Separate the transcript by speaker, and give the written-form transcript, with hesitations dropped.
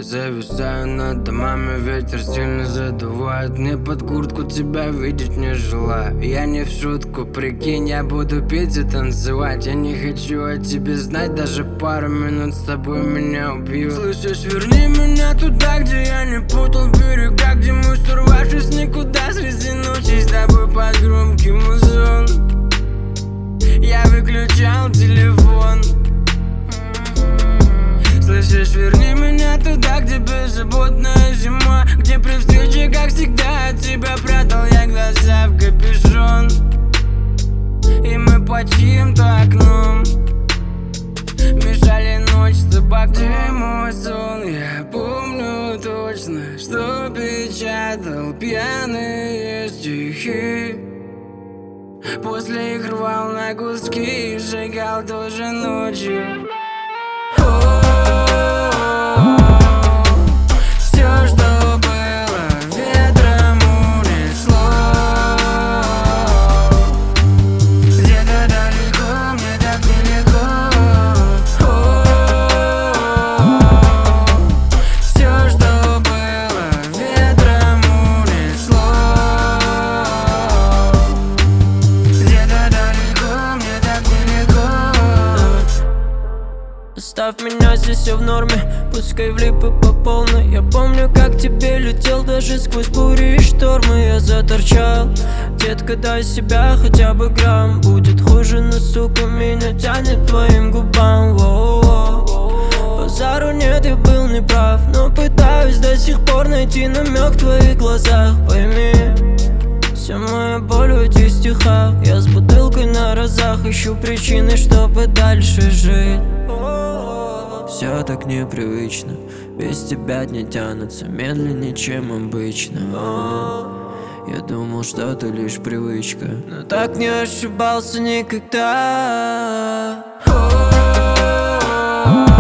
Speaker 1: зависаю над домами, ветер сильно задувает. Мне под куртку тебя видеть не желаю. Я не в шутку, прикинь, я буду петь и танцевать. Я не хочу о тебе знать, даже пару минут с тобой меня убьют. Слышишь, верни меня туда, где я не путал берега, где мы сорвавшись никуда среди ночи с тобой под громкий музон. Я выключал телефон. Слышишь, верни меня туда, где беззаботная зима, где при встрече, как всегда, от тебя прятал я глаза в капюшон. И мы под чьим-то окном мешали ночь с табаком. Где мой сон? Я помню точно, что печатал пьяные стихи. После их рвал на куски и сжигал тоже ночью. Все, что было, ветром унесло. Где-то далеко, мне так нелегко. Все, что было, ветром унесло. Где-то далеко, мне так нелегко.
Speaker 2: Оставь меня, здесь все в норме, пускай влипы по полной. Я помню, как тебе летел даже сквозь бури и штормы. Я заторчал, детка, дай себя хотя бы грамм. Будет хуже, но сука меня тянет твоим губам. Базару нет, я был неправ, но пытаюсь до сих пор найти намек в твоих глазах. Пойми, вся моя боль в этих стихах. Я с бутылкой на разах ищу причины, чтобы дальше жить. Все так непривычно, без тебя дни тянутся медленнее, чем обычно. Я думал, что это лишь привычка, но так не ошибался никогда.